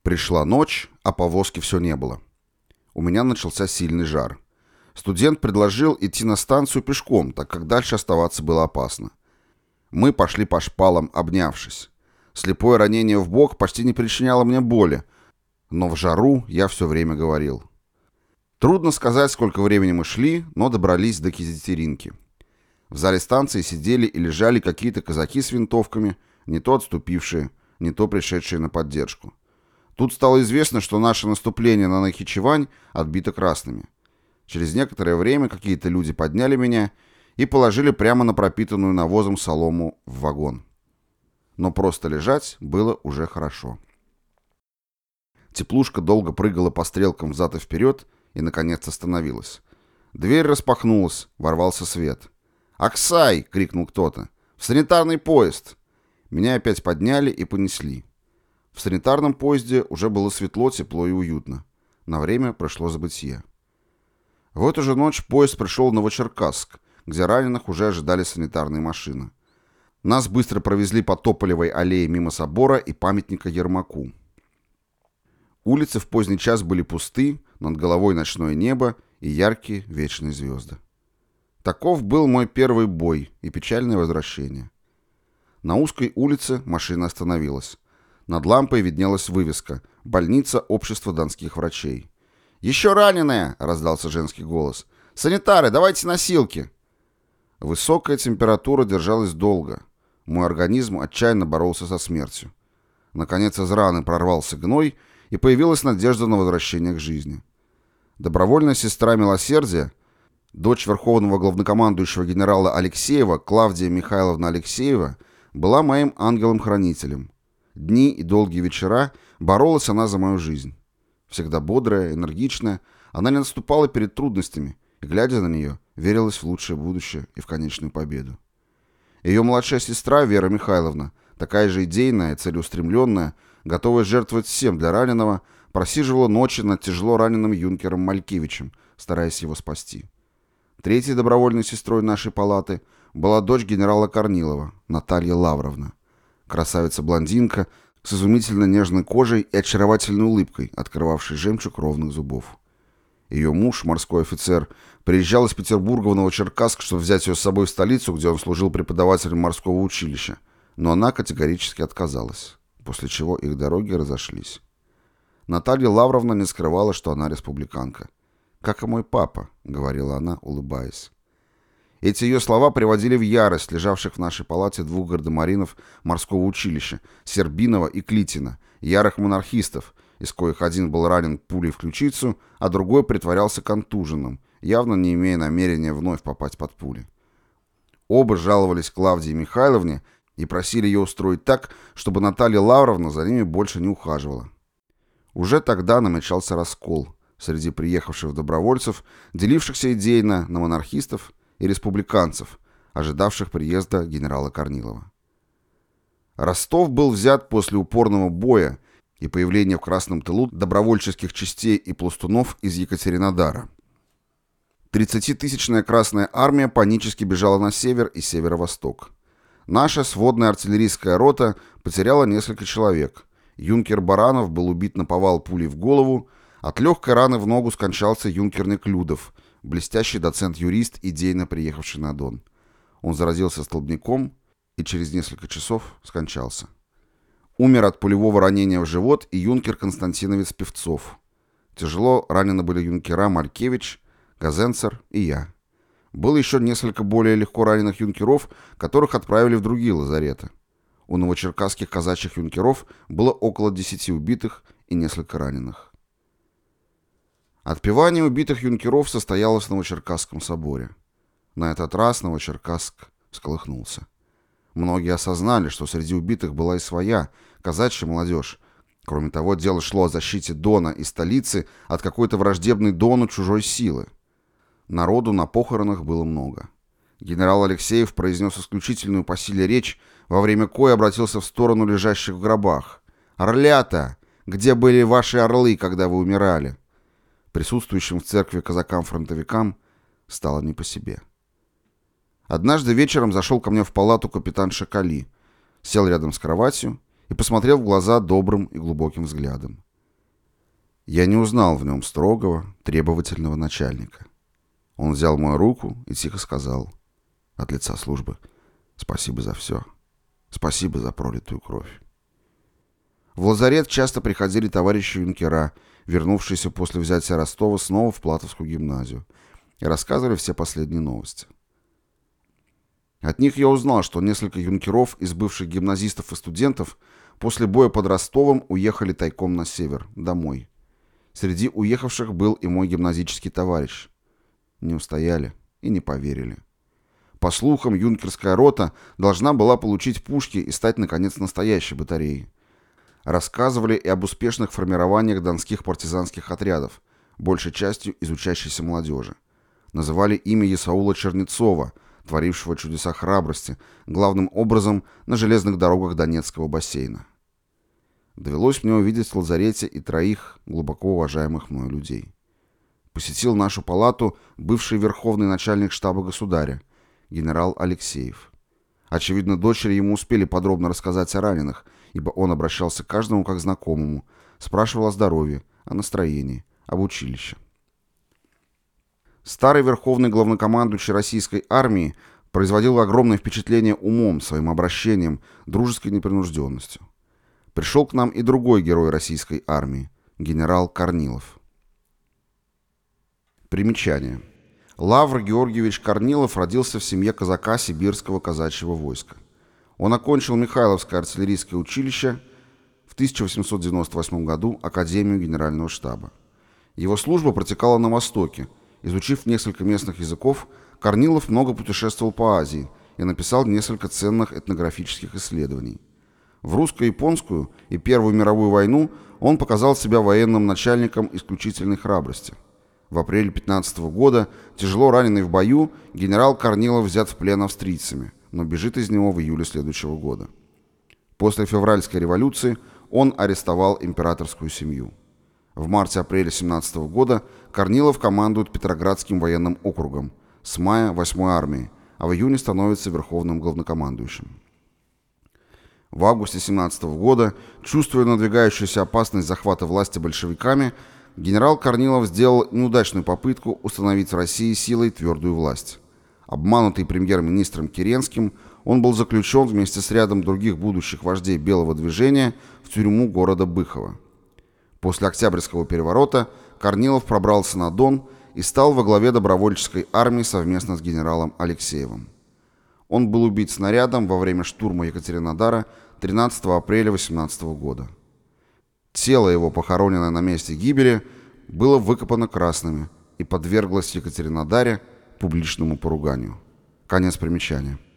Пришла ночь, а повозки все не было. У меня начался сильный жар. Студент предложил идти на станцию пешком, так как дальше оставаться было опасно. Мы пошли по шпалам, обнявшись. Слепое ранение в бок почти не причиняло мне боли, но в жару я все время говорил. Трудно сказать, сколько времени мы шли, но добрались до Кизятеринки. В зале станции сидели и лежали какие-то казаки с винтовками, не то отступившие, не то пришедшие на поддержку. Тут стало известно, что наше наступление на Нахичевань отбито красными. Через некоторое время какие-то люди подняли меня и положили прямо на пропитанную навозом солому в вагон. Но просто лежать было уже хорошо. Теплушка долго прыгала по стрелкам взад и вперед и, наконец, остановилась. Дверь распахнулась, ворвался свет. «Аксай!» — крикнул кто-то. «В санитарный поезд!» Меня опять подняли и понесли. В санитарном поезде уже было светло, тепло и уютно. На время прошло забытье. В эту же ночь поезд пришел в Новочеркасск, где раненых уже ожидали санитарные машины. Нас быстро провезли по Тополевой аллее мимо собора и памятника Ермаку. Улицы в поздний час были пусты, над головой ночное небо и яркие вечные звезды. Таков был мой первый бой и печальное возвращение. На узкой улице машина остановилась. Над лампой виднелась вывеска «Больница общества донских врачей». «Еще раненые!» — раздался женский голос. «Санитары, давайте носилки!» Высокая температура держалась долго. Мой организм отчаянно боролся со смертью. Наконец из раны прорвался гной, и появилась надежда на возвращение к жизни. Добровольная сестра милосердия, дочь верховного главнокомандующего генерала Алексеева, Клавдия Михайловна Алексеева, была моим ангелом-хранителем. Дни и долгие вечера боролась она за мою жизнь. Всегда бодрая, энергичная, она не отступала перед трудностями, и, глядя на нее, верилась в лучшее будущее и в конечную победу. Ее младшая сестра Вера Михайловна, такая же идейная и целеустремленная, готовая жертвовать всем для раненого, просиживала ночи над тяжело раненым юнкером Малькевичем, стараясь его спасти. Третьей добровольной сестрой нашей палаты была дочь генерала Корнилова, Наталья Лавровна. Красавица-блондинка с изумительно нежной кожей и очаровательной улыбкой, открывавшей жемчуг ровных зубов. Ее муж, морской офицер, приезжал из Петербурга в Новочеркасск, чтобы взять ее с собой в столицу, где он служил преподавателем морского училища, но она категорически отказалась, после чего их дороги разошлись. Наталья Лавровна не скрывала, что она республиканка. «Как и мой папа», — говорила она, улыбаясь. Эти ее слова приводили в ярость лежавших в нашей палате двух гардемаринов морского училища, Сербинова и Клитина, ярых монархистов, из коих один был ранен пулей в ключицу, а другой притворялся контуженным, явно не имея намерения вновь попасть под пули. Оба жаловались Клавдии Михайловне и просили ее устроить так, чтобы Наталья Лавровна за ними больше не ухаживала. Уже тогда намечался раскол среди приехавших добровольцев, делившихся идейно на монархистов и республиканцев, ожидавших приезда генерала Корнилова. Ростов был взят после упорного боя и появления в Красном тылу добровольческих частей и пластунов из Екатеринодара. 30-тысячная Красная армия панически бежала на север и северо-восток. Наша сводная артиллерийская рота потеряла несколько человек. Юнкер Баранов был убит наповал пулей в голову, от легкой раны в ногу скончался юнкер Неклюдов, блестящий доцент-юрист, идейно приехавший на Дон. Он заразился столбняком и через несколько часов скончался. Умер от пулевого ранения в живот и юнкер Константиновец Певцов. Тяжело ранены были юнкера Малькевич, Газенцер и я. Было еще несколько более легко раненых юнкеров, которых отправили в другие лазареты. У новочеркасских казачьих юнкеров было около 10 убитых и несколько раненых. Отпевание убитых юнкеров состоялось в Новочеркасском соборе. На этот раз Новочеркасск всколыхнулся. Многие осознали, что среди убитых была и своя, казачья молодежь. Кроме того, дело шло о защите Дона и столицы от какой-то враждебной Дону чужой силы. Народу на похоронах было много. Генерал Алексеев произнес исключительную по силе речь, во время коей обратился в сторону лежащих в гробах. «Орлята! Где были ваши орлы, когда вы умирали?» Присутствующим в церкви казакам-фронтовикам стало не по себе. Однажды вечером зашел ко мне в палату капитан Шакали, сел рядом с кроватью и посмотрел в глаза добрым и глубоким взглядом. Я не узнал в нем строгого, требовательного начальника. Он взял мою руку и тихо сказал от лица службы: «Спасибо за все. Спасибо за пролитую кровь». В лазарет часто приходили товарищи юнкера, вернувшиеся после взятия Ростова снова в Платовскую гимназию, и рассказывали все последние новости. От них я узнал, что несколько юнкеров из бывших гимназистов и студентов после боя под Ростовом уехали тайком на север, домой. Среди уехавших был и мой гимназический товарищ. Не устояли и не поверили. По слухам, юнкерская рота должна была получить пушки и стать, наконец, настоящей батареей. Рассказывали и об успешных формированиях донских партизанских отрядов, большей частью из учащейся молодежи. Называли имя Исаула Чернецова, творившего чудеса храбрости, главным образом на железных дорогах Донецкого бассейна. Довелось мне увидеть в лазарете и троих глубоко уважаемых мною людей. Посетил нашу палату бывший верховный начальник штаба государя, генерал Алексеев. Очевидно, дочери ему успели подробно рассказать о раненых, ибо он обращался к каждому как к знакомому, спрашивал о здоровье, о настроении, об училище. Старый верховный главнокомандующий российской армии производил огромное впечатление умом, своим обращением, дружеской непринужденностью. Пришел к нам и другой герой российской армии, генерал Корнилов. Примечание. Лавр Георгиевич Корнилов родился в семье казака сибирского казачьего войска. Он окончил Михайловское артиллерийское училище, в 1898 году Академию Генерального штаба. Его служба протекала на Востоке. Изучив несколько местных языков, Корнилов много путешествовал по Азии и написал несколько ценных этнографических исследований. В русско-японскую и Первую мировую войну он показал себя военным начальником исключительной храбрости. В апреле 15 года, тяжело раненый в бою, генерал Корнилов взят в плен австрийцами, но бежит из него в июле следующего года. После февральской революции он арестовал императорскую семью. В марте-апреле 17 года Корнилов командует Петроградским военным округом, с мая 8-й армией, а в июне становится верховным главнокомандующим. В августе 17 года, чувствуя надвигающуюся опасность захвата власти большевиками, генерал Корнилов сделал неудачную попытку установить в России силой твердую власть. Обманутый премьер-министром Керенским, он был заключен вместе с рядом других будущих вождей Белого движения в тюрьму города Быхова. После Октябрьского переворота Корнилов пробрался на Дон и стал во главе добровольческой армии совместно с генералом Алексеевым. Он был убит снарядом во время штурма Екатеринодара 13 апреля 18 года. Тело его, похороненное на месте гибели, было выкопано красными и подверглось в Екатеринодаре публичному поруганию. Конец примечания.